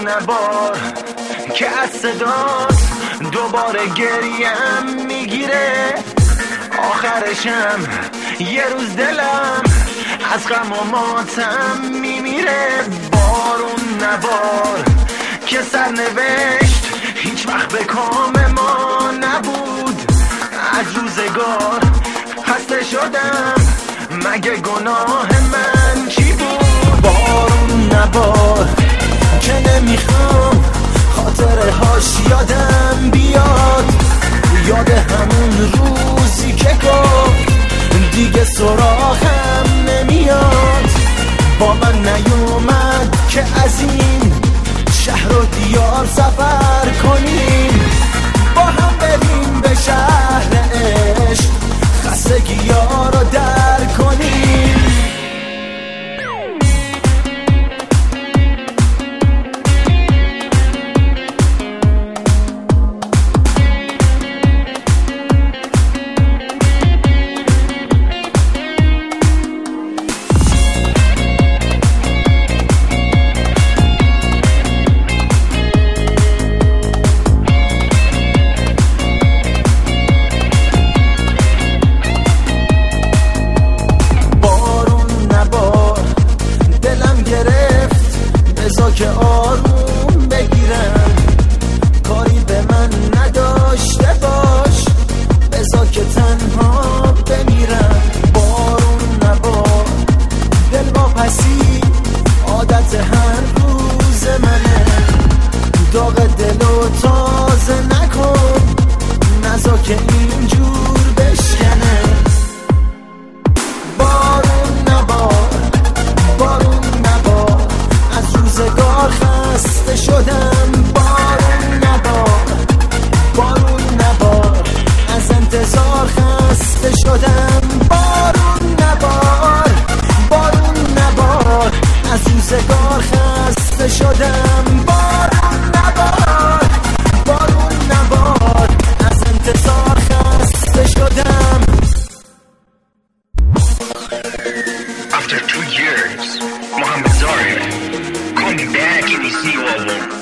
نبار که از صدات دوباره گریم میگیره، آخرشم یه روز دلم از غم و ماتم میمیره. بارون نبار که سرنوشت هیچ وقت به کام ما نبود، از روزگار خسته شدم، مگه گناه من چی بود؟ بارون نبار که نمیخوام خاطره هاش یادم بیاد، یاد همون روزی که گفت دیگه سراغم نمیاد. با من نیومد که از این شهر و دیار سفر کنیم، با هم بریم به شهر عشق، خستگی ها رو در کنیم. بذار که آروم بگیرم، کاری به من نداشته باش، بذار که تنها بمیرم. بارون نبار دل با پسی عادت هر روز منه، داغ دل و تازه نکن، نذار که اینجور بشکنه. بارون نبار، بارون نبار، از روزگار خسته شدم. بارون نبار، بارون نبار، از انتظار خسته شدم. بارون نبار، بارون نبار، از روزگار خسته شدم. بارون نبار، بارون نبار، از انتظار خسته شدم. After 2 years, Mohammed Zaria, call me back if you see you alone.